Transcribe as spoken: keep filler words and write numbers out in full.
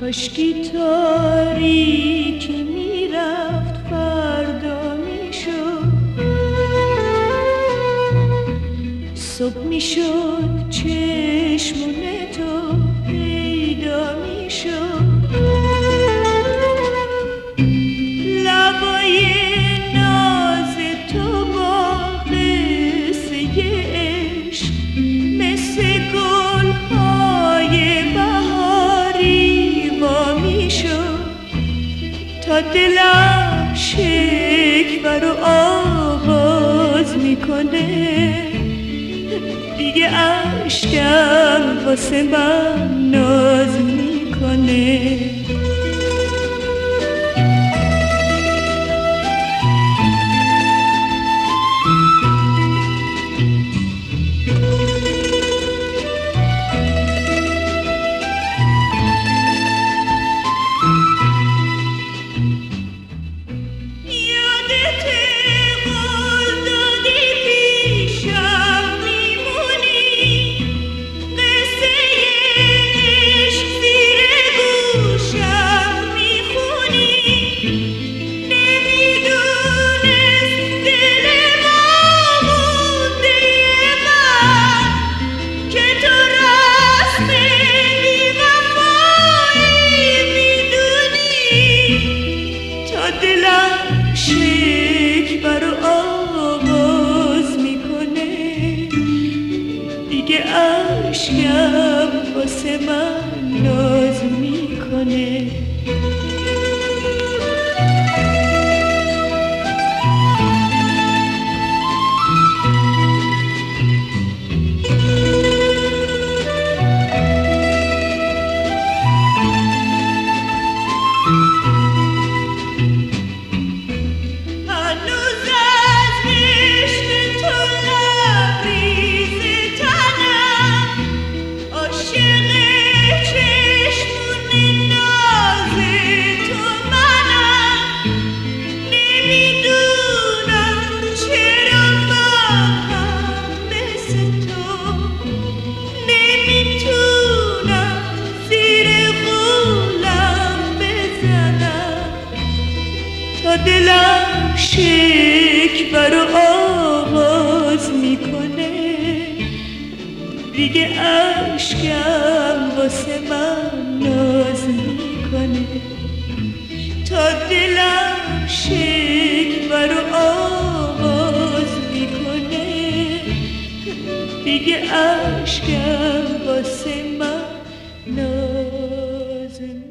کاشکی تاریکی میرفت فردا میشد، صبح میشد چشمون تو پیدا میشد، لبای ناز تو با قصه عشق مثل گلهای بهاری وا میشد، تا دلم شکوه رو آغاز میکنه، دیگه عشقم واسه من ناز میکنه. دلم شکوه رو آواز میکنه، دیگه عشقم واسه من ناز میکنه. دلم شکوه رو آواز میکنه، دیگه عشقم واسه من ناز میکنه، تا دلم شکوه رو آواز میکنه، دیگه عشقم واسه من ناز میکنه.